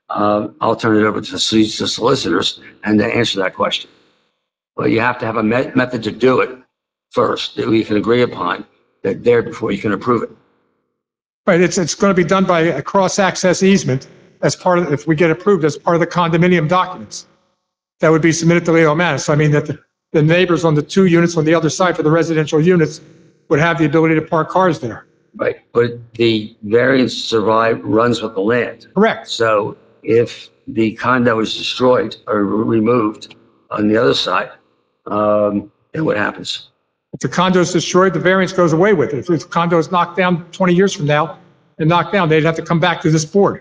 I'll turn it over to the solicitors and they answer that question. But you have to have a method to do it first that we can agree upon that there before you can approve it. Right, it's going to be done by a cross-access easement as part of, if we get approved, as part of the condominium documents. That would be submitted to Leo Manus. So I mean that the neighbors on the 2 units on the other side for the residential units would have the ability to park cars there. Right, but the variance runs with the land. Correct. So if the condo is destroyed or removed on the other side, then what happens? If the condo is destroyed, the variance goes away with it. If the condo is knocked down 20 years from now and knocked down, they'd have to come back to this board.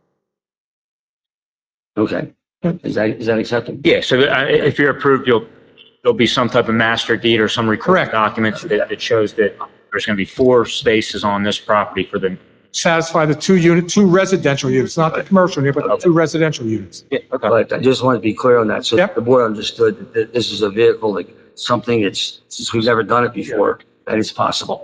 Okay. Is that acceptable? Yeah, so if you're approved, there'll be some type of master deed or some recorded Correct. documents that shows that there's going to be 4 spaces on this property for the. Satisfy the 2 residential units, not the commercial unit, but the 2 residential units. Yeah, okay. But I just want to be clear on that. So Yep. the board understood that this is a vehicle, like something since we've never done it before, that it's possible.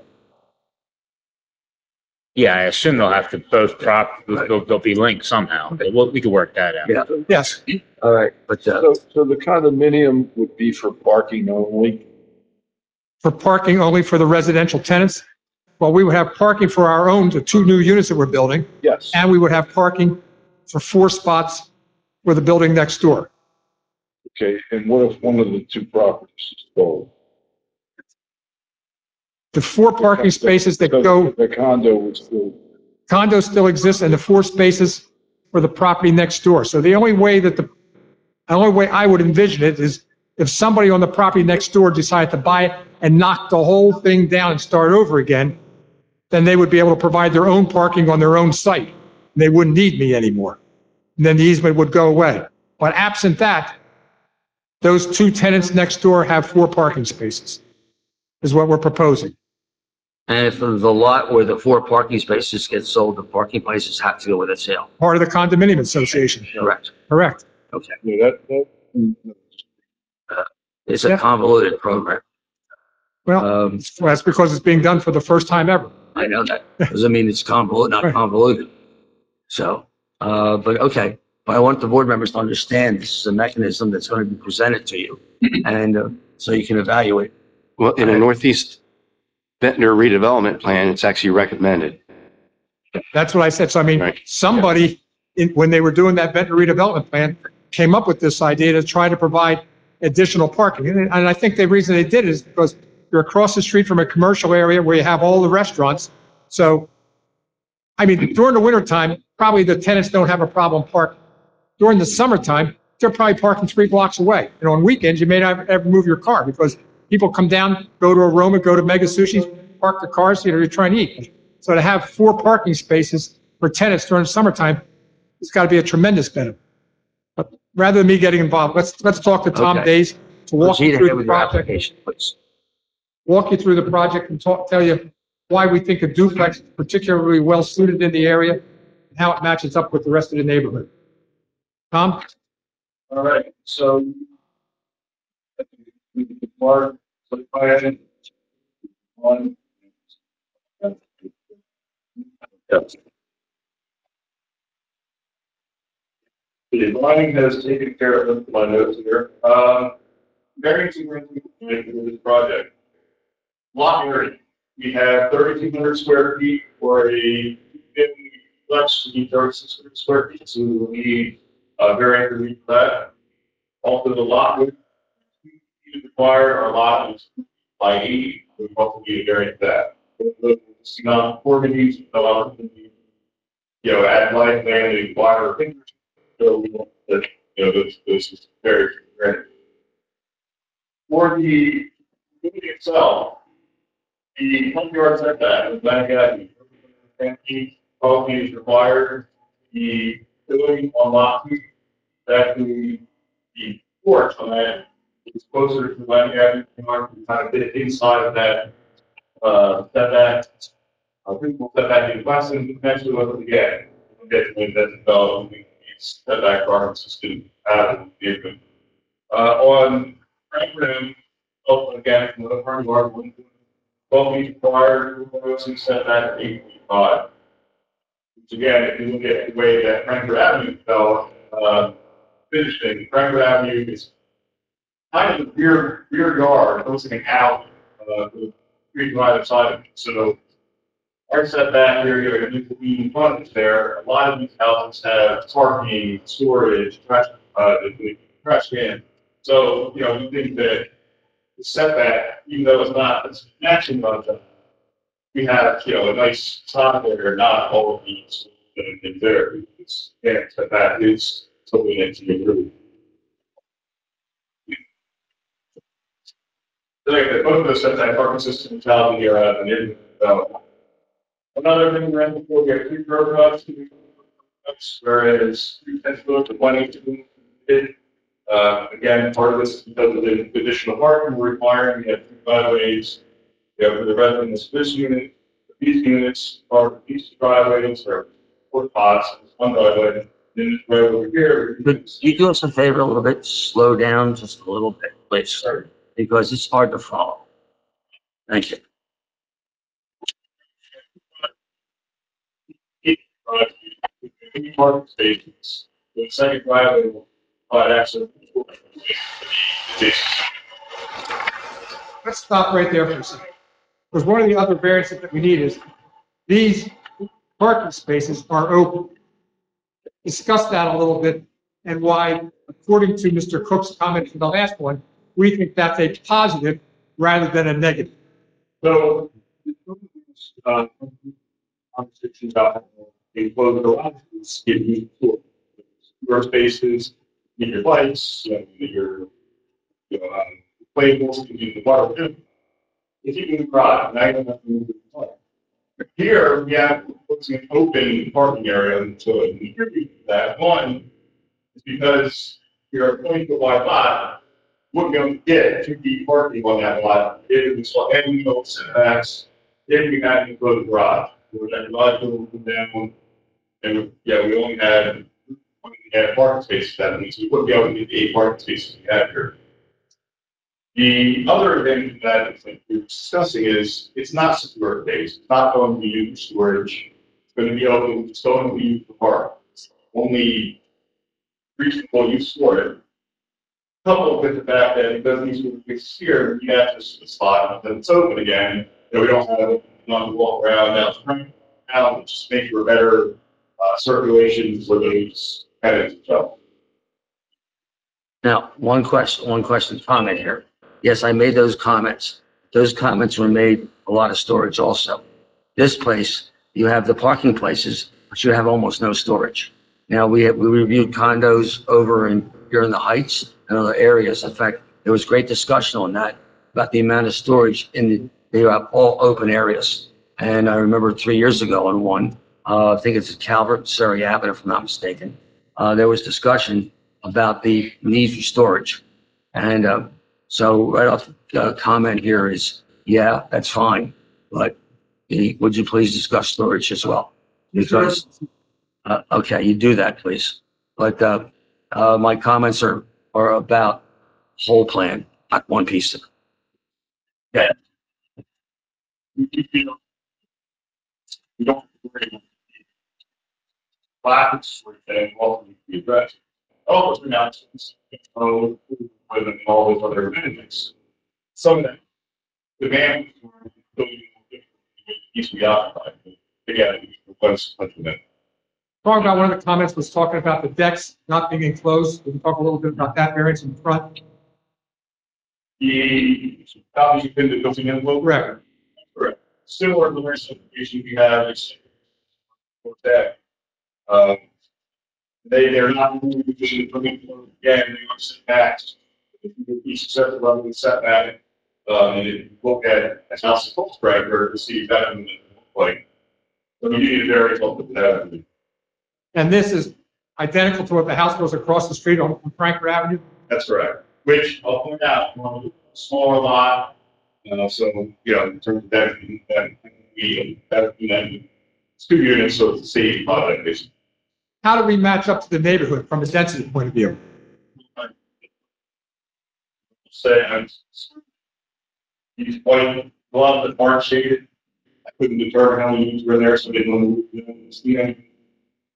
Yeah, I assume they'll have to they'll be linked somehow. But we could work that out. Yeah. Yes. All right. But So the condominium would be for parking only? For parking only for the residential tenants. Well, we would have parking for our own, the 2 new units that we're building, Yes. and we would have parking for 4 spots for the building next door. Okay, and what if one of the 2 properties is sold? The 4 parking spaces that go, The condo would still, condo still exists, and the 4 spaces for the property next door. So the only way I would envision it is if somebody on the property next door decided to buy it and knock the whole thing down and start over again, then they would be able to provide their own parking on their own site. They wouldn't need me anymore. And then the easement would go away. But absent that, those 2 tenants next door have 4 parking spaces, is what we're proposing. and if the lot where the 4 parking spaces get sold, the parking places have to go with a sale. Part of the condominium association. Correct. Correct. Okay. yeah, It's a Yeah. convoluted program. Well, that's because it's being done for the first time ever. I know that. Doesn't mean it's convoluted, not Right. convoluted. So, but okay. But I want the board members to understand this is a mechanism that's going to be presented to you, and so you can evaluate. Well, in a Northeast Ventnor redevelopment plan, it's actually recommended. That's what I said. So I mean, Right. somebody, when they were doing that Ventnor redevelopment plan, came up with this idea to try to provide additional parking. And I think the reason they did it is because you're across the street from a commercial area where you have all the restaurants. So, I mean, during the wintertime, probably the tenants don't have a problem parking. During the summertime, they're probably parking 3 blocks away. And on weekends, you may not ever move your car because people come down, go to Aroma, go to Mega Sushi, park their cars, you're trying to eat. So to have 4 parking spaces for tenants during the summertime, it's got to be a tremendous benefit. But rather than me getting involved, let's talk to Tom Okay. Days to walk Proceed you through ahead the with your project, application, please. and tell you why we think a duplex is particularly well suited in the area and how it matches up with the rest of the neighborhood. Tom? all right, so Mark, so plan one. The lining has taken care of my notes here. Variance agreement for this project. Lot area, we have 3,200 square feet for a 50 flex, we need 3,600 square feet, so we will need a variance agreement for that. Also, the lot width we require our lot is by 80, we also need a variance for that. It's not conformities, add light, land, water, so we want that, this is very great. For the building itself, the front yard setback is 10 feet, 12 feet is required. The building on lot 2, actually, the porch on that is closer to Atlantic Avenue, kind of fit inside of that setback. People setback in Weston, potentially look again. We'll get to that development, these setback requirements to student out the on Franklin, again, from the front yard, 12 feet required, proposing setback at 8.5. Again, if you look at the way that Frankfurt Avenue developed, finishing, Frankfurt Avenue is kind of the rear yard, hosting out, to the street on either side of it. So our setback area, and the front there, a lot of these houses have parking, storage, trash can. So, we think that the setback, even though it's not, it's matching on the, we have, a nice spot there, not all of these in there. It's, yeah, that is totally into the group. Like, both of those setback parking systems out here, and in development. Another thing around before we have 3 curb cuts, whereas 3 10-foot to 1 again, part of this is because of the additional parking we're requiring. We have 2 driveways. For the residents of this unit, these units are these driveways are 4 spots, 1 driveway. Then right over here. Could you do us a favor a little bit, slow down just a little bit, please, Sorry. because it's hard to follow. Thank you. Parking spaces. The second driveway will provide access. Let's stop right there for a second. Because one of the other variances that we need is these parking spaces are open. Discuss that a little bit and why, according to Mr. Cook's comment in the last one, we think that's a positive rather than a negative. So, conversation about enclosed garages, give you your spaces, your bikes, your labels, you the water. If you can drive, now you don't have to move the car. Here, we have an open parking area, and so the contribute to that. One is because you're a 20-foot wide lot, wouldn't be able to get 2 feet parking on that lot if we saw any setbacks, if we had to go to the garage. Where that garage would come down, and we only had parking spaces. That means we wouldn't be able to get the 8 parking spaces we have here. The other thing that we're discussing is it's not secure based. It's not going to be used for storage. It's going to be open. It's going to be used for parking. It's only reasonable use for it. Coupled with the fact that it doesn't use to be here, you have this spot and it's open again. We don't have to walk around now, just make for better circulation for those tenants as well. Now, one question comment here. Yes, I made those comments. Those comments were made a lot of storage also. This place, you have the parking places, but you have almost no storage. Now, we reviewed condos over here in the Heights and other areas. In fact, there was great discussion on that about the amount of storage they have all open areas. And I remember 3 years ago on one, I think it's Calvert, Surrey Avenue, if I'm not mistaken, there was discussion about the need for storage. And so right off the comment here is, yeah, that's fine, but would you please discuss storage as well? Because, okay, you do that, please. But my comments are about whole plan, not one piece of it. Yeah. We don't worry about plaques and all the address. All those announcements, with all those other amendments. Some of that demand needs to be occupied. Again, once that. Talking about one of the comments was talking about the decks not being enclosed. We can talk a little bit about that variance in front. The copies you've been to building envelope. Correct. Correct. Similar to the rest of the application we have is for that. They're not moving again, they are setbacks. If you each set level setback, and you look at how supposed to see that in the like. So you need a very well with that. And this is identical to what the house goes across the street on Frankfurt Avenue. That's correct. Which I'll point out, smaller lot. So in terms of that it's 2 units, so it's the same product basically. How do we match up to the neighborhood from a density point of view? Say these white, a lot of them aren't shaded. I couldn't determine how many units were there, so I didn't want to move them.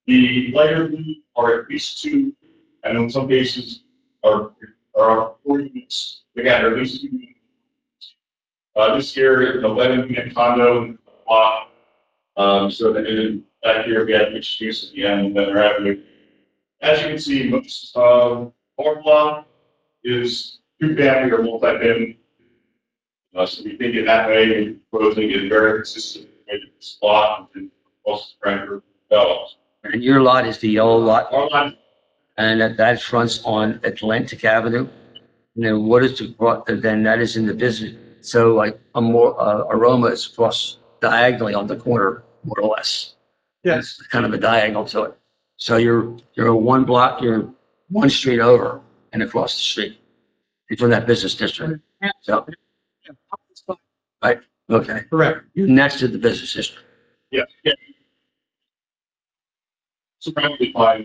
The lighter blue are at least two, and in some cases are 4 units. Again, are at least 2 units. This here, an 11-unit condo block. So that back here we have mixed use at the end of Benner Avenue. As you can see, most our block is two-family or multi-family. So we think in that way, proposing is very consistent with this lot and also Frankfurt developed. And your lot is the yellow lot, Our line, and that fronts on Atlantic Avenue. And then what is then that is in the business. So like Aroma is across diagonally on the corner, more or less. Yes, It's kind of a diagonal to it. So you're one block, you're one street over and across the street. It's in that business district. So, okay. correct. You're next to the business district. yeah. Surrounded by.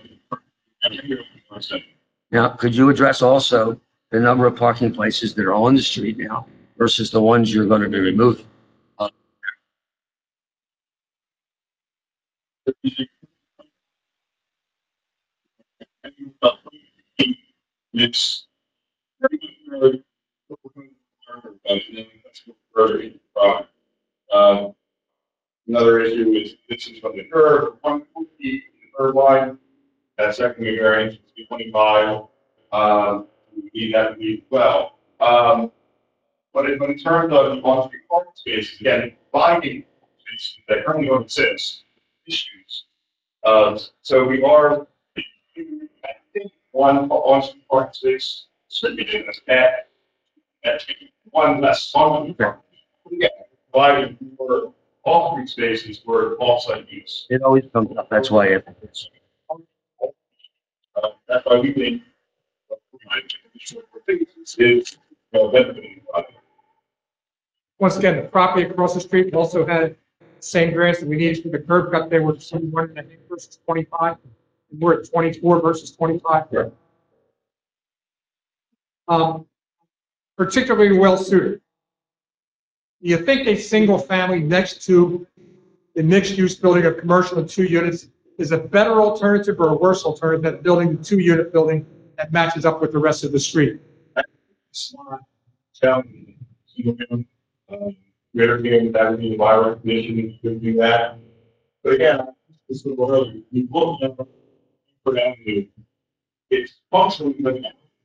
Now, could you address also the number of parking places that are on the street now versus the ones you're going to be removing? It's pretty much another issue is this is from the curb, 1 feet the curb line. That secondary variance is 25. We need that to be well. But in terms of the on-street parking spaces, again, finding spaces that currently don't exist, issues. So we are, I think, one on-street parking space should be doing this at one less on. Yeah, providing for off-street spaces for off-site use. It always comes up. That's why it's. That's why we think is benefiting. Once again, the property across the street also had the same variance that we needed for the curb cut. They were 21, I think, versus 25. And we're at 24 versus 25. Right. Particularly well suited. Do you think a single family next to the mixed use building of commercial and 2 units is a better alternative or a worse alternative than building the 2-unit building that matches up with the rest of the street? Greater being that would be environmental conditions could do that. But again, this is what earlier, you look at for Avenue, it's functionally living.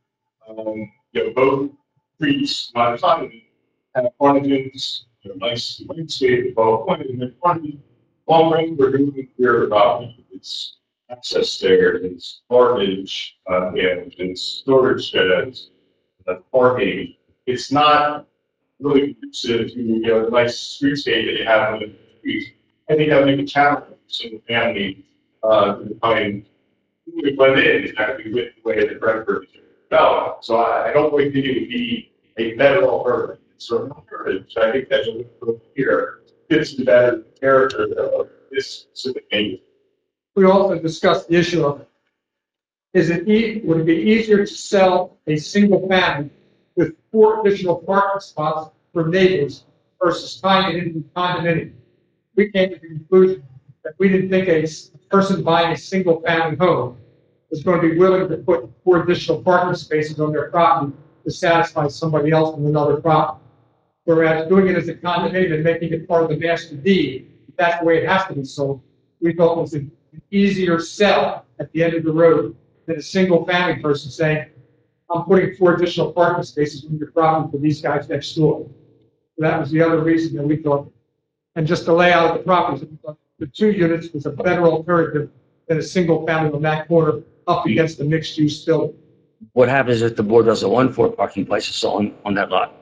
Both streets, on the side of it, have frontages, nice landscape, both pointed in the front. Long range, we're doing here about it's access stairs, it's garbage, it's storage sheds, parking. It's not really conducive to a nice streetscape that you have on the street. I think that would make a challenge for single family to find who blend in exactly with the way the Brentford is developed. So I don't really think it would be a better alternative. It's sort of alternative. So I think that's a little here. Fits the better character of this specific neighborhood. We also discussed the issue of, would it be easier to sell a single family with 4 additional parking spots for neighbors versus tying it into condominium? We came to the conclusion that we didn't think a person buying a single family home was going to be willing to put 4 additional parking spaces on their property to satisfy somebody else on another property. Whereas doing it as a condominium and making it part of the master deed, if that's the way it has to be sold, we thought was an easier sell at the end of the road than a single family person saying, I'm putting 4 additional parking spaces on your property for these guys next door. So that was the other reason that we thought. And just the layout of the properties, we thought the 2 units was a better alternative than a single family on that corner up against the mixed use building. What happens if the board doesn't want 4 parking places on that lot?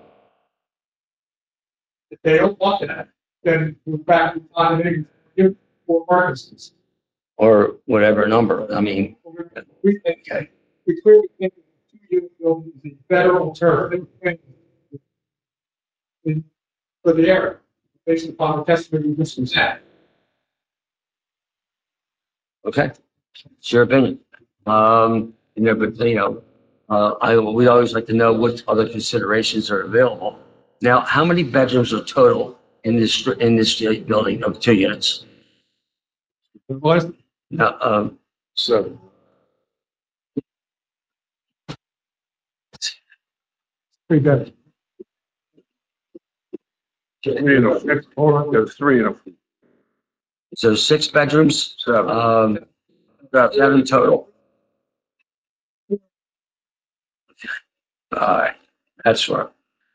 If they don't want that, then we're back to condominium, give 4 parking spaces. Or whatever number? I mean, We think, we clearly think the 2-unit building is a better alternative for the area, based upon the testimony this was at. okay, it's your opinion. We always like to know what other considerations are available. Now, how many bedrooms are total in this building of 2 units? It was No, So, 3 bedrooms. there's three in a, so 6 bedrooms, about 7 total. All right, that's right.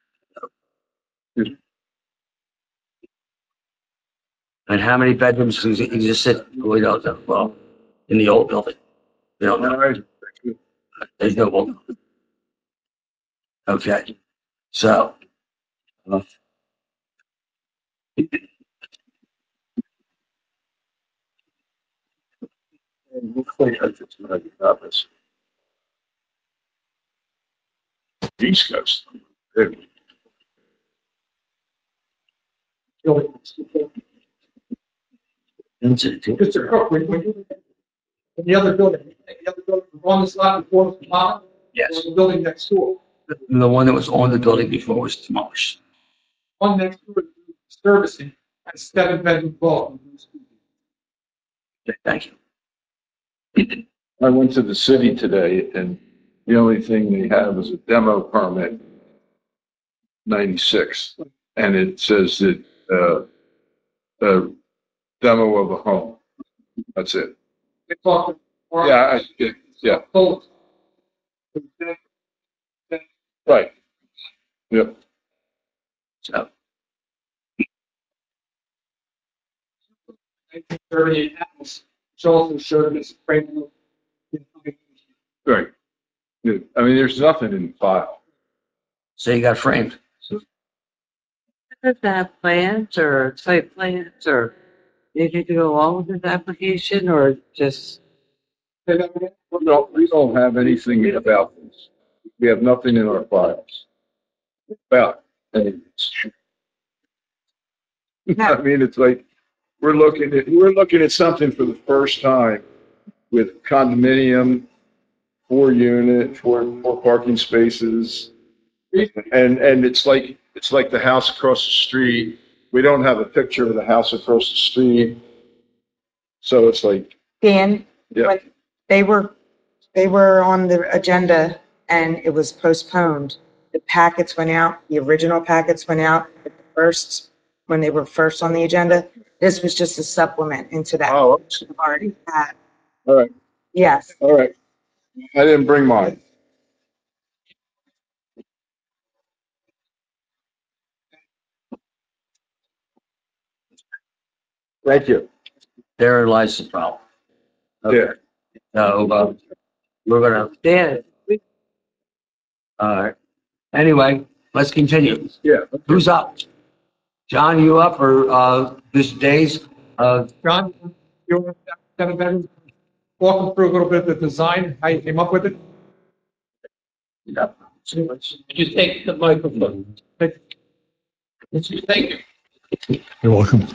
And how many bedrooms existed? We don't know. Well, in the old building. We don't know. There's no old. Okay. So, East Coast. Mr. Cook, when you, in the other building, on this lot before the lot, yes, or the building next door, the one that was on the building before was demolished. one next door is servicing at 7 bedroom vault. Okay, thank you. I went to the city today and the only thing they have is a demo permit, 96. And it says that, a demo of a home. That's it. They talk. Yeah, yeah, right. Yep. So, 1938 house, which also showed this frame. Right. Good. I mean, there's nothing in the file. so you got framed. Does that have plans or site plans or anything to go along with this application or just? No, we don't have anything about this. We have nothing in our files about any of this. I mean, it's like, we're looking at something for the first time with condominium, 4 unit, four parking spaces. And it's like the house across the street. We don't have a picture of the house across the street. So it's like, Dan, Yeah. when they were on the agenda and it was postponed, the packets went out, the original packets went out at the first, when they were first on the agenda. This was just a supplement into that. oh, We've already had. all right, Yes. all right. I didn't bring mine. Thank you. Therein lies the problem. Yeah. So, we're gonna, Dan, anyway, let's continue. Yeah. Who's up? John, you up or, Mr. Days? John, you want 7 bedrooms? Walk them through a little bit of the design, how you came up with it. You take the microphone. Thank you. You're welcome.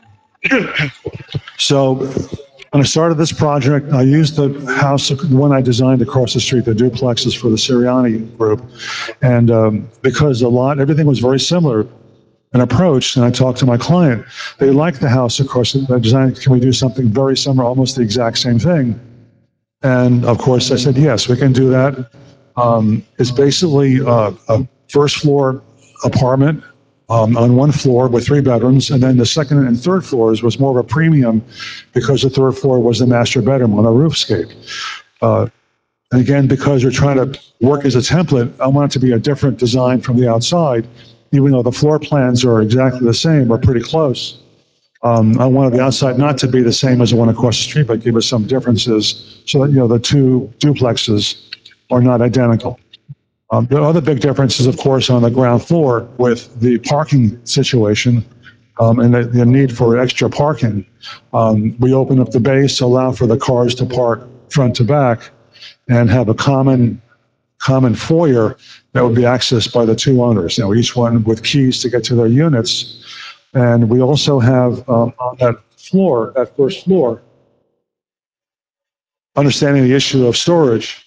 So when I started this project, I used the house, the one I designed across the street, the duplexes for the Siriani group. And because the lot, everything was very similar in approach, and I talked to my client, they liked the house across the design. Can we do something very similar, almost the exact same thing? And of course, I said, yes, we can do that. It's basically a first floor apartment on one floor with 3 bedrooms. And then the second and third floors was more of a premium because the third floor was the master bedroom on a roofscape. And again, because we're trying to work as a template, I want it to be a different design from the outside, even though the floor plans are exactly the same or pretty close. I wanted the outside not to be the same as the one across the street, but give us some differences so that, the 2 duplexes are not identical. The other big difference is, of course, on the ground floor with the parking situation and the need for extra parking. We open up the base to allow for the cars to park front to back and have a common foyer that would be accessed by the 2 owners, each one with keys to get to their units. And we also have on that floor, that first floor, understanding the issue of storage,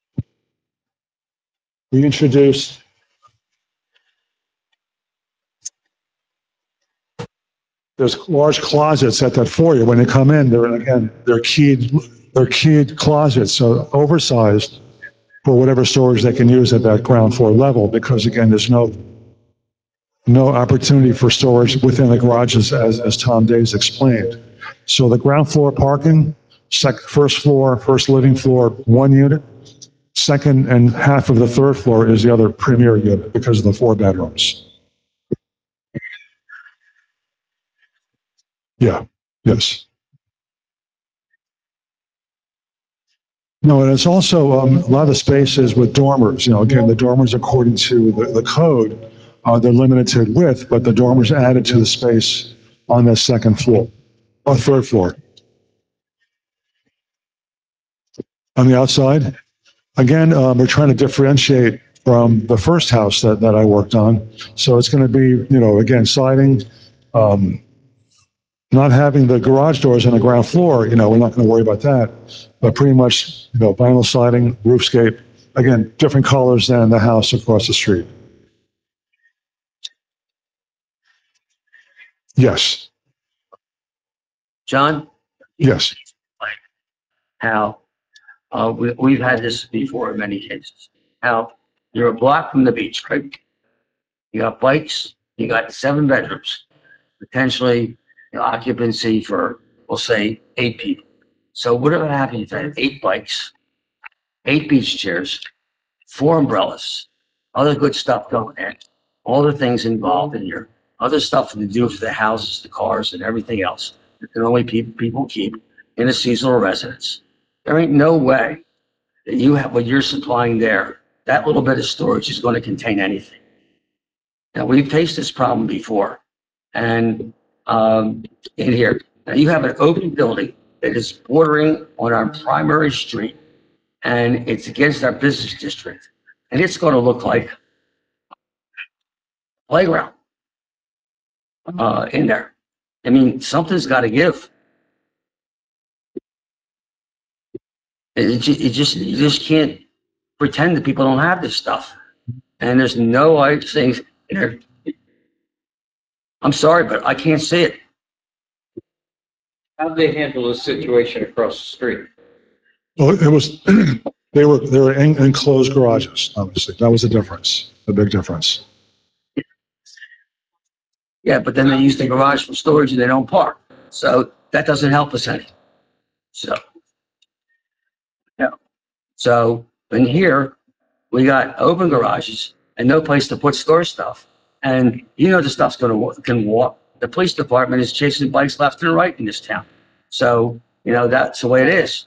we introduced there's large closets at that foyer. When they come in, they're keyed closets, so oversized for whatever storage they can use at that ground floor level, because again, there's no opportunity for storage within the garages, as Tom Days explained. So the ground floor parking, first floor, first living floor, one unit. Second and half of the third floor is the other premier unit because of the 4 bedrooms. Yeah, yes. No, and it's also a lot of the spaces with dormers. Again, the dormers, according to the code, they're limited to width, but the dormers added to the space on the second floor or third floor. On the outside, again, we're trying to differentiate from the first house that I worked on. So it's going to be, again, siding, not having the garage doors on the ground floor, we're not going to worry about that. But pretty much, vinyl siding, roofscape, again, different colors than the house across the street. Yes, John, yes. how, we've had this before in many cases. How you're a block from the beach, right? You got bikes, you got 7 bedrooms, potentially occupancy for, we'll say, 8 people. So whatever happens, if you had 8 bikes, 8 beach chairs, 4 umbrellas, other good stuff going in, all the things involved in here, other stuff to do for the houses, the cars, and everything else that can only people keep in a seasonal residence. There ain't no way that you have what you're supplying there. That little bit of storage is going to contain anything. Now, we've faced this problem before, and in here, now you have an open building that is bordering on our primary street, and it's against our business district, and it's going to look like a playground in there. I mean, something's got to give. You just can't pretend that people don't have this stuff, and there's no like things. I'm sorry, but I can't see it. How do they handle the situation across the street? Well, it was, they were enclosed garages, obviously. That was the difference, the big difference. Yeah, but then they use the garage for storage and they don't park. So that doesn't help us any. So, yeah. So in here, we got open garages and no place to put store stuff. And the stuff's can walk. The police department is chasing bikes left and right in this town. So, that's the way it is.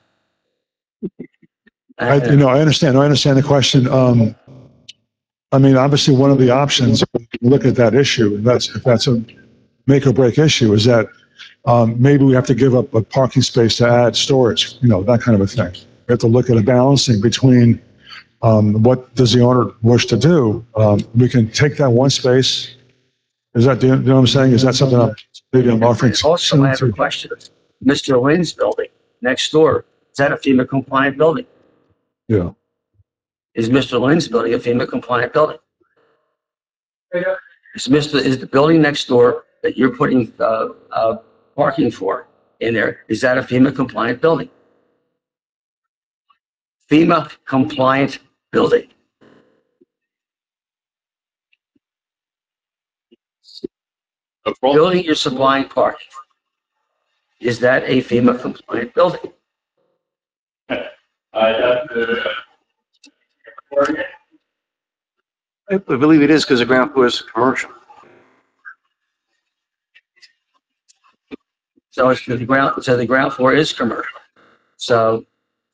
I understand. I understand the question. I mean, obviously, one of the options, look at that issue, if that's a make or break issue, is that maybe we have to give up a parking space to add storage, that kind of a thing. We have to look at a balancing between what does the owner wish to do. We can take that one space. Is that, you know what I'm saying? Is that something I'm offering? Also, I have a question. Mr. Lynn's building next door, is that a FEMA compliant building? Yeah. Is Mr. Lynn's building a FEMA compliant building? Is the building next door that you're putting parking for in there, is that a FEMA compliant building? FEMA compliant building. Building you're supplying parking. Is that a FEMA compliant building? I believe it is because the ground floor is commercial. So the ground floor is commercial. So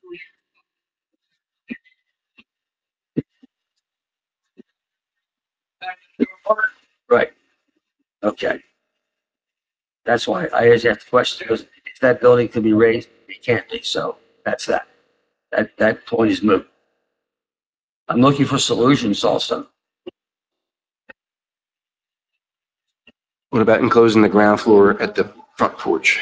right. Okay. That's why I always ask the question, because if that building can be raised, it can't be. So that's that. That point is moot. I'm looking for solutions also. What about enclosing the ground floor at the front porch?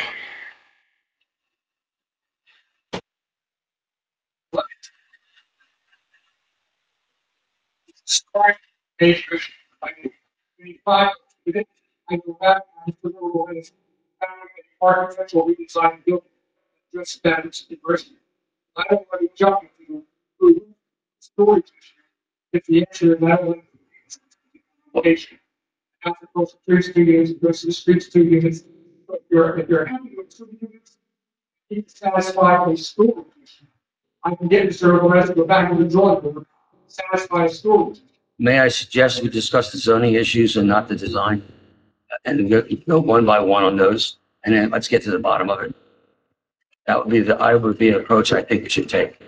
architectural redesign building, just that it's diversity. I don't want to jump into the storage issue if the answer is not only location. After goes to 3 studios, goes to the streets 2 units. But if you're happy with 2 units, you can satisfy a storage issue. I can get Mr. Gomez to go back to the drawing board, satisfy a storage. May I suggest we discuss the zoning issues and not the design? And go one by one on those, and then let's get to the bottom of it. That would be the approach I think we should take.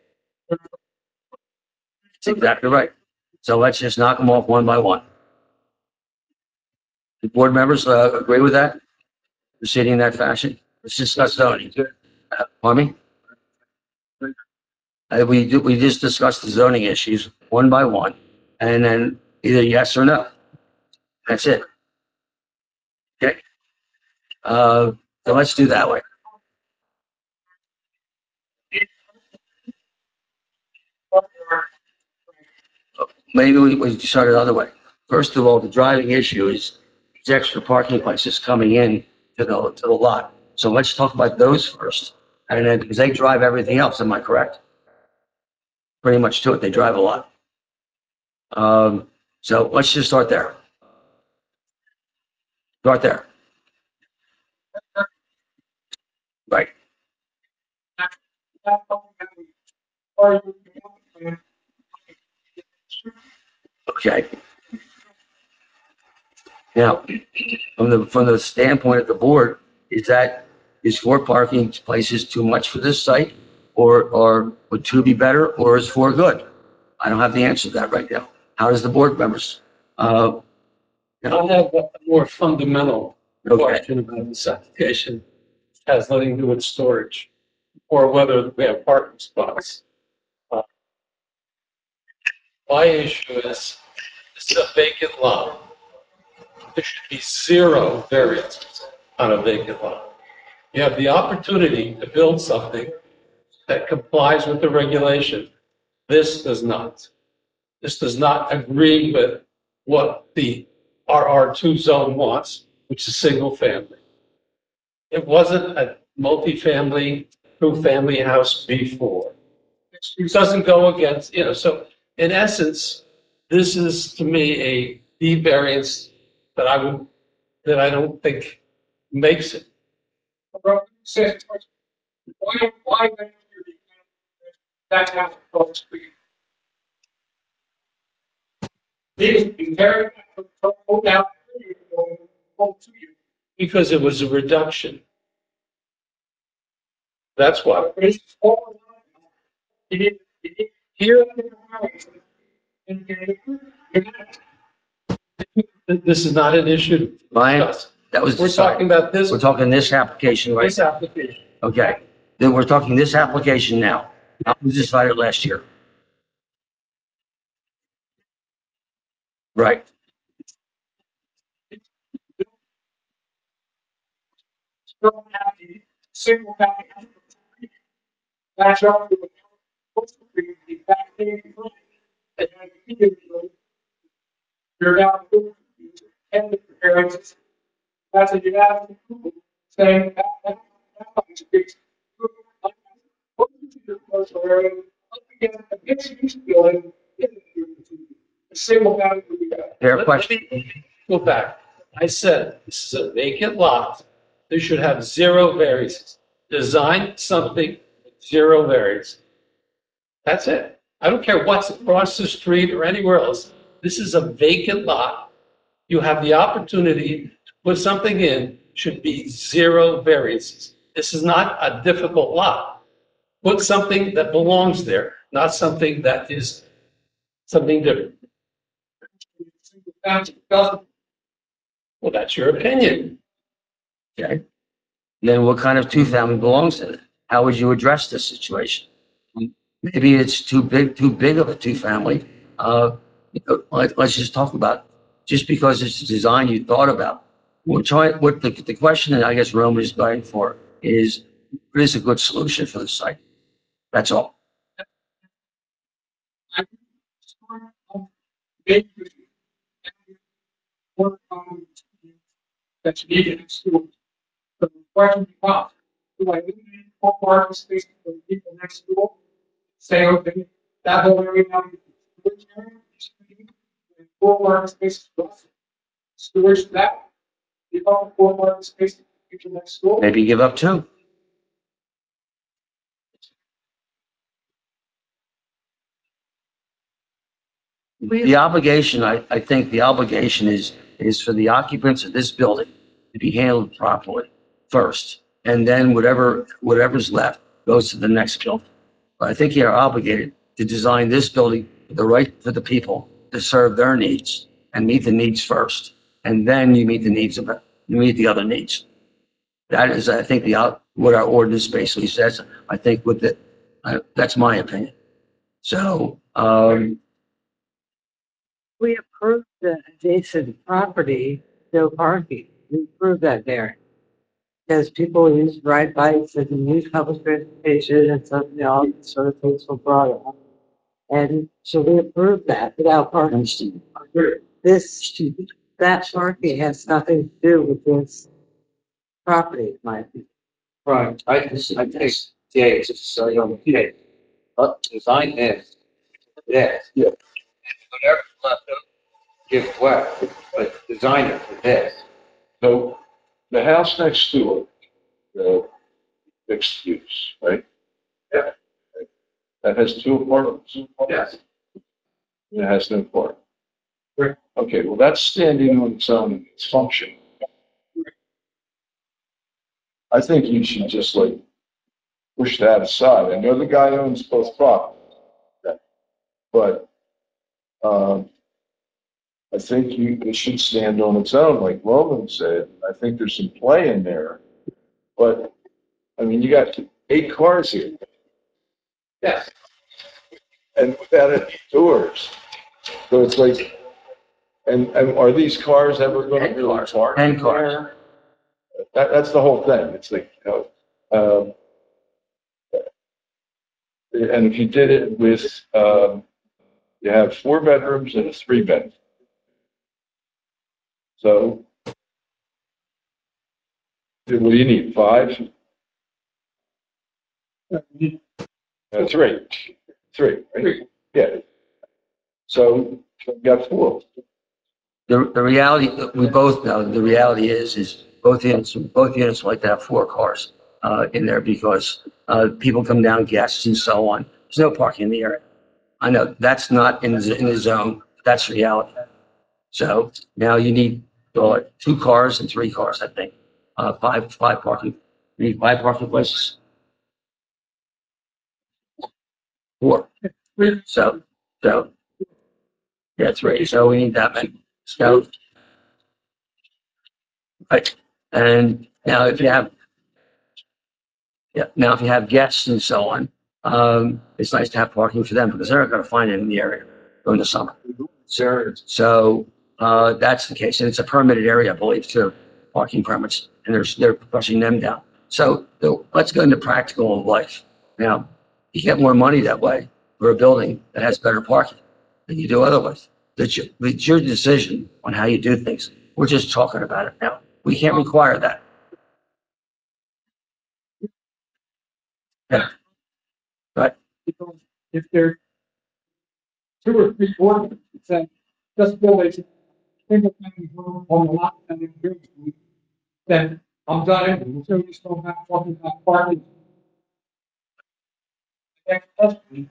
That's exactly right. So let's just knock them off one by one. The board members agree with that? Proceeding in that fashion? Let's discuss zoning. Pardon me? We just discussed the zoning issues one by one, and then either yes or no. That's it. Okay? So let's do that way. Maybe we start it the other way. First of all, the driving issue is these extra parking places coming in to the lot. So let's talk about those first. And then, because they drive everything else, am I correct? Pretty much to it, they drive a lot. So let's just start there. Start there. Right. Okay. Now, from the standpoint of the board, is 4 parking places too much for this site? Or would 2 be better, or is 4 good? I don't have the answer to that right now. How does the board members? I have a more fundamental Okay, question about this application. It has nothing to do with storage or whether we have parking spots. My issue is, this is a vacant lot. There should be 0 variances on a vacant lot. You have the opportunity to build something that complies with the regulation. This does not. This does not agree with what the RR2 zone wants, which is single family. It wasn't a multifamily, 2-family house before. It doesn't go against, so in essence, this is to me a D variance that I don't think makes it. Why that house across the street? These be very, hold out, hold to you. Because it was a reduction. That's why. But it's all, you didn't hear This is not an issue to Ryan, discuss. that was We're talking decided. about this, We're talking this application, right? this application. Okay, then we're talking this application now. That was decided last year. Right. single family. Match up to the back page. And then you're down to and the variances. That's what you have saying that speaks. What is your commercial area up against a mixed-use building in a single family? Fair question. Let me go back. I said, this is a vacant lot. They should have 0 variances. Design something with 0 variances. That's it. I don't care what's across the street or anywhere else. This is a vacant lot. You have the opportunity to put something in, should be 0 variances. This is not a difficult lot. Put something that belongs there, not something that is something different. Well, that's your opinion. Okay. Then what kind of 2-family belongs in it? How would you address this situation? Maybe it's too big of a 2-family. Let's just talk about it. Just because it's a design you thought about. What the question that I guess Roman is going for is, what is a good solution for the site? That's all. That's needed in school. question becomes, do I eliminate all parking spaces for the people next door? Say, okay, that whole area now is storage area, and 4 parking spaces for us. Storage that, give up 4 parking spaces for the people next door. Maybe give up 2. The obligation, I think the obligation is for the occupants of this building to be handled properly first. And then whatever's left goes to the next building. But I think you're obligated to design this building for the people to serve their needs and meet the needs first. And then you meet the other needs. That is, I think, what our ordinance basically says. I think that's my opinion. So, We approved the adjacent property, no parking. We approved that there. Because people use ride bikes and use public transportation and so, all these sort of things were brought up. And so we approved that without parking. That parking has nothing to do with this property, in my opinion. Right, I think, yeah, it's just so young, yeah. But design this, this. Yeah. Whatever's left over, give what, but design it for this. So the house next door, the mixed use, right? Yeah. That has 2 apartments. Yes. It has no park. Right. Okay, well, that's standing on its own, its function. I think you should just like push that aside. I know the guy owns both properties. But, I think it should stand on its own, like Roman said. I think there's some play in there. But, I mean, you got 8 cars here. Yes. And without any doors. So it's like, and are these cars ever going to 10 really cars, park? 10 cars. That's the whole thing. It's like, and if you did it with, you have 4 bedrooms and a 3-bedroom. So, what do you need, 5? 3. 3, right? Yeah. So, you got 4. The reality, we both know, the reality is both units like to have 4 cars, in there because, people come down, guests and so on. There's no parking in the area. I know that's not in the zone. That's reality. So now you need, 2 cars and 3 cars, I think. 5 parking. You need 5 parking places. 4. So, yeah, 3. So we need that many. So, right. And now if you have guests and so on, it's nice to have parking for them because they're not going to find it in the area during the summer. Sure. So, that's the case. And it's a permitted area, I believe, too, parking permits, and they're pushing them down. So let's go into practical life. Now, you get more money that way for a building that has better parking than you do otherwise. It's your decision on how you do things. We're just talking about it now. We can't require that. Yeah. Right. Because if there 2 or 3 ordinances that just build a single family home on the lot and then build it, then I'm done. So you still have talking about parking. Next question.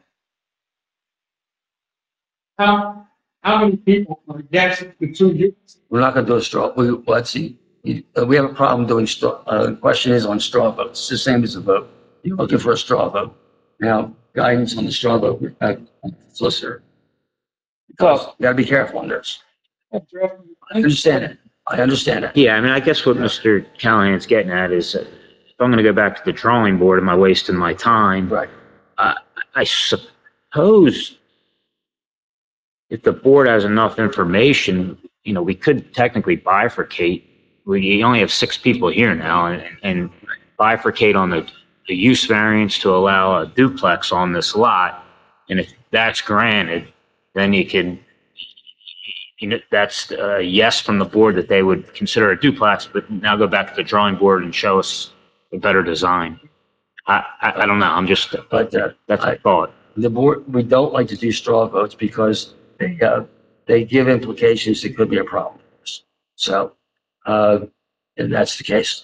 How many people are against the 2 units? We're not going to do a straw. Let's see. We have a problem doing straw. The question is on straw votes. It's the same as a vote. You're looking for a straw vote. Now, guidance on the straw vote, solicitor. Because you got to be careful on this. I understand it. I understand it. Yeah, I mean, I guess what Mr. Callahan's getting at is if I'm going to go back to the drawing board, am I wasting my time? Right. I suppose if the board has enough information, we could technically bifurcate. We only have 6 people here now and bifurcate on the use variance to allow a duplex on this lot. And if that's granted, then you can you know, that's a yes from the board that they would consider a duplex, but now go back to the drawing board and show us a better design. I don't know. I'm just, But, that's a thought. the board, we don't like to do straw votes because they give implications that could be a problem. So, and that's the case.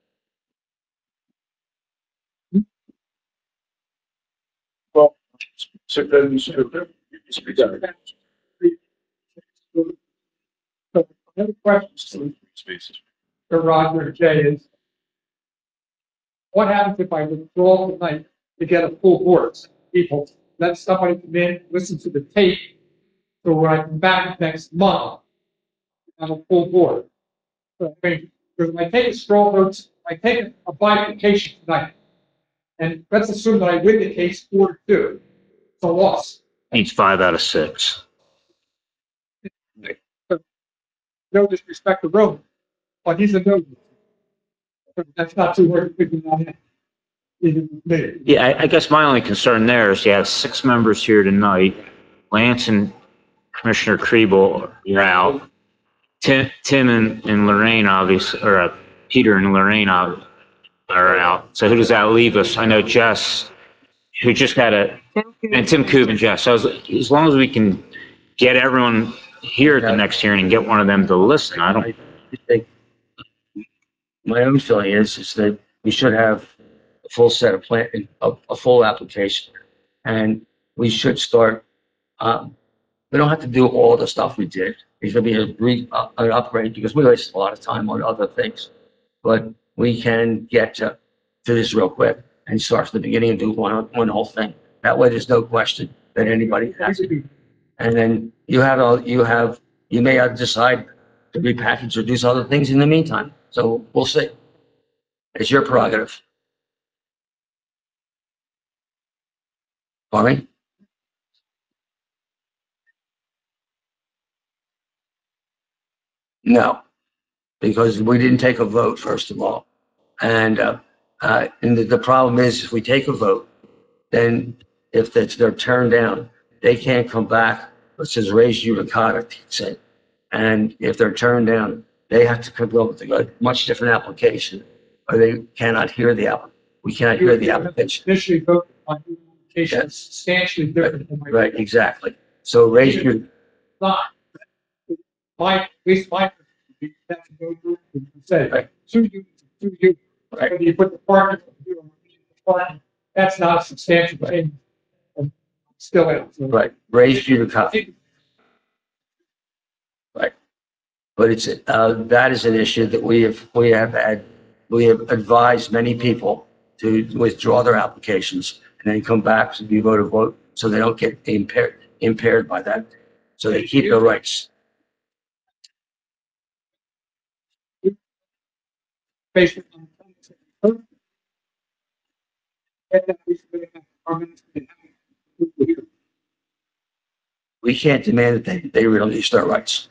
So then, Another question for Roger and Jay is, what happens if I withdraw tonight to get a full board? People, let somebody come in, listen to the tape, so when I come back next month, I have a full board. So, I mean, because if I take a straw vote, I take a bifurcation tonight, and let's assume that I win the case 4-2. It's a loss. Needs 5 out of 6. No disrespect to Roman, but he's a no. That's not too hard to figure out. Even me. Yeah, I guess my only concern there is you have 6 members here tonight. Lance and Commissioner Kriebel, you're out. Tim and Lorraine, obviously, or Peter and Lorraine are out. So who does that leave us? I know Jess, who just had and Tim Koob and Jess. So as long as we can get everyone here at the next hearing and get one of them to listen, I think my own feeling is that we should have a full set of a full application, and we should start. We don't have to do all the stuff we did. It's going to be an upgrade because we wasted a lot of time on other things, but we can get to this real quick and start from the beginning and do one whole thing. That way, there's no question that anybody has it. And then you may have decide to repackage or do some other things in the meantime. So we'll see. It's your prerogative. Pardon me? No, because we didn't take a vote, first of all. And the problem is if we take a vote, then if they're turned down, they can't come back, which is raised judicata, say. And if they're turned down, they have to come up with a much different application, or they cannot hear the application. We cannot hear the application. Initially vote on the application is substantially different than my. Right, exactly. So raise your. Not. At least my. That's a go through, say, Right. 2 units, 2 units. Right. Whether you put the parking, that's not a substantial change. Still out. So Right, raise judicata. Right. But it's, that is an issue that we have advised many people to withdraw their applications and then come back to be vote so they don't get impaired by that. So they keep their rights. based on. We can't demand that they release their rights.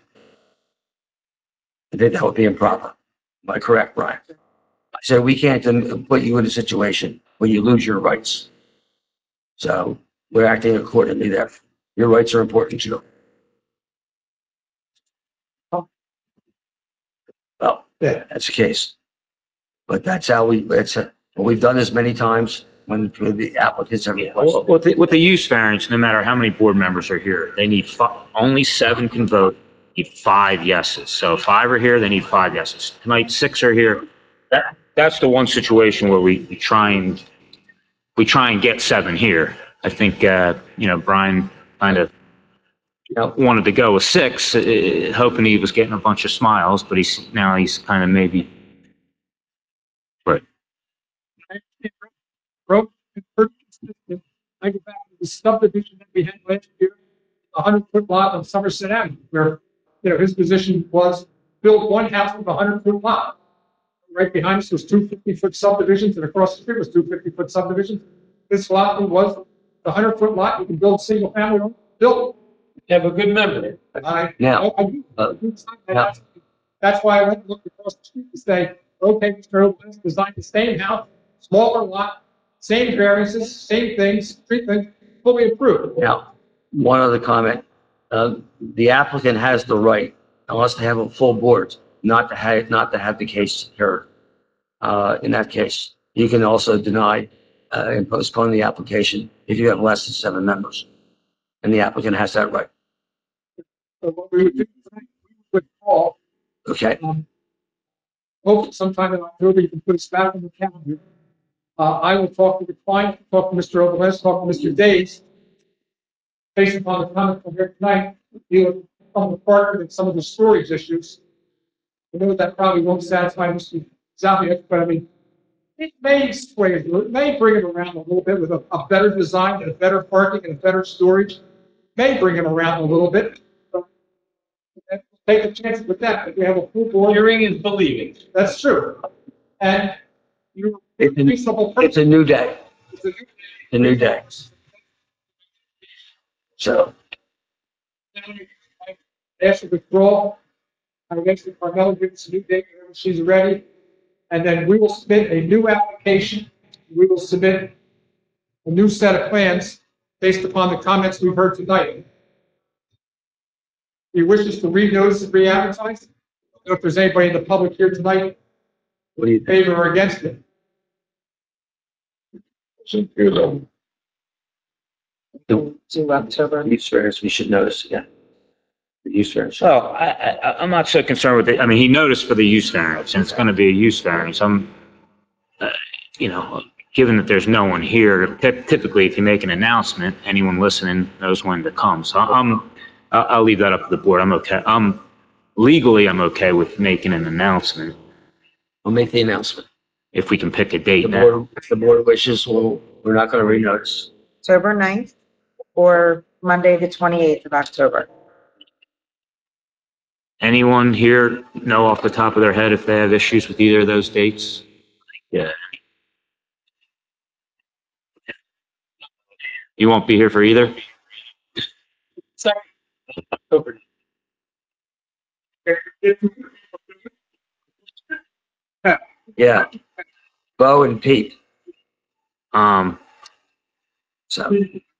I think that would be improper. Am I correct, Brian? I said we can't put you in a situation where you lose your rights. So we're acting accordingly there. Your rights are important too. Well, yeah, that's the case. But that's how we've done this many times when the applicants have requested. With the use variance, no matter how many board members are here, they need only 7 can vote, need 5 yeses. So if 5 are here, they need 5 yeses. Tonight, 6 are here. That's the one situation where we try and get 7 here. I think, Brian kind of wanted to go with 6, hoping he was getting a bunch of smiles, but he's kind of maybe. Right. I go back to the subdivision that we had last year, 100-foot lot on Somerset Avenue, where, his position was build one house with a 100-foot lot. Right behind us was 2 50-foot subdivisions, and across the street was 2 50-foot subdivisions. This lot was the 100-foot lot. You can build single family home, build. You have a good memory. That's why I went and looked across the street to say, okay, Mr. Oakland's designed the same house, smaller lot, same variances, same things, treatment, fully approved. Now, one other comment. The applicant has the right, unless they have a full board, not to have the case heard. In that case, you can also deny and postpone the application if you have less than 7 members. And the applicant has that right. So what we would do, we would call, Okay? hopefully sometime in October, you can put us back on the calendar. I will talk to the client, talk to Mr. Oberlin, talk to Mr. Days. Based upon the comments from here tonight, deal with some of the parking and some of the storage issues. I know that probably won't satisfy Mr. Zaviak, but I mean, it may sway it, it may bring it around a little bit with a better design and a better parking and a better storage. May bring it around a little bit. But take a chance with that. If we have a full board. Hearing is believing. That's true. And you're It's a- reasonable It's a new day, It's a a new day. So, ask for withdrawal. I guess if Carmella gives a new date whenever she's ready. And then we will submit a new application. We will submit a new set of plans based upon the comments we've heard tonight. He wishes to re-notice and re-advertise. I don't know if there's anybody in the public here tonight what do you in think? favor or against it. To October. Use variance, we should notice again. The use variance. Well, I'm not so concerned with it. I mean, he noticed for the use variance, and it's going to be a use variance. Given that there's no one here, typically if you make an announcement, anyone listening knows when to come. So I'll leave that up to the board. I'm okay. Legally, I'm okay with making an announcement We'll make the announcement. if we can pick a date. If the board wishes, we're not going to re-notice. October 9th or Monday, the 28th of October. Anyone here know off the top of their head if they have issues with either of those dates? Yeah. You won't be here for either? Yeah. Bo and Pete. So,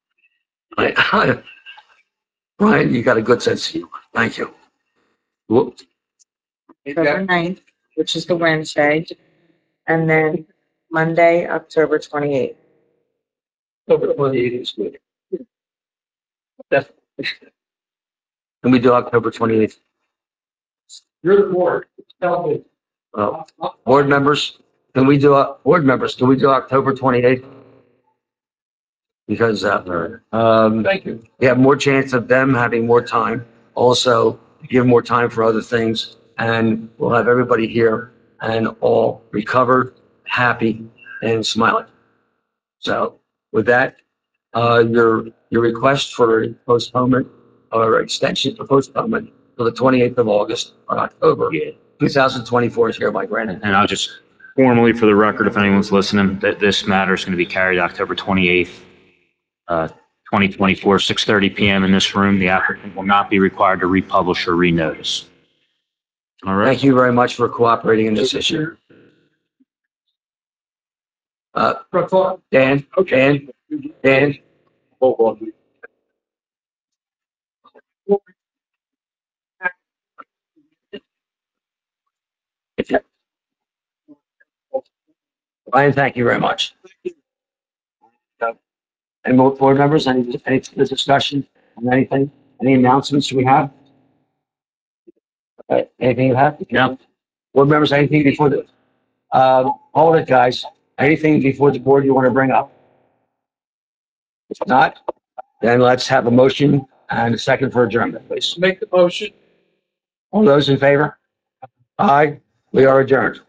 Brian, you got a good sense of humor. Thank you. Well, October 9th, which is the Wednesday, and then Monday, October 28th. October 28th is good. Definitely. Can we do October 28th? You're the board. Tell me. Board members, can we do October 28th? Because, Thank you. you have more chance of them having more time. Also, give more time for other things, and we'll have everybody here and all recovered, happy, and smiling. So with that, your request for postponement or extension for postponement to the 28th of August or October 2024 is hereby granted. And I'll just formally, for the record, if anyone's listening, that this matter is going to be carried October 28th, 2024, 6:30 p.m. in this room. The applicant will not be required to republish or renotice. All right. Thank you very much for cooperating in this issue. Dan, hold on. Brian, thank you very much. Any more board members, any discussion on anything? Any announcements we have? Anything you have? No. Board members, anything before the, hold it, guys. Anything before the board you want to bring up? If not, then let's have a motion and a second for adjournment, please. Make the motion. All those in favor? Aye, we are adjourned.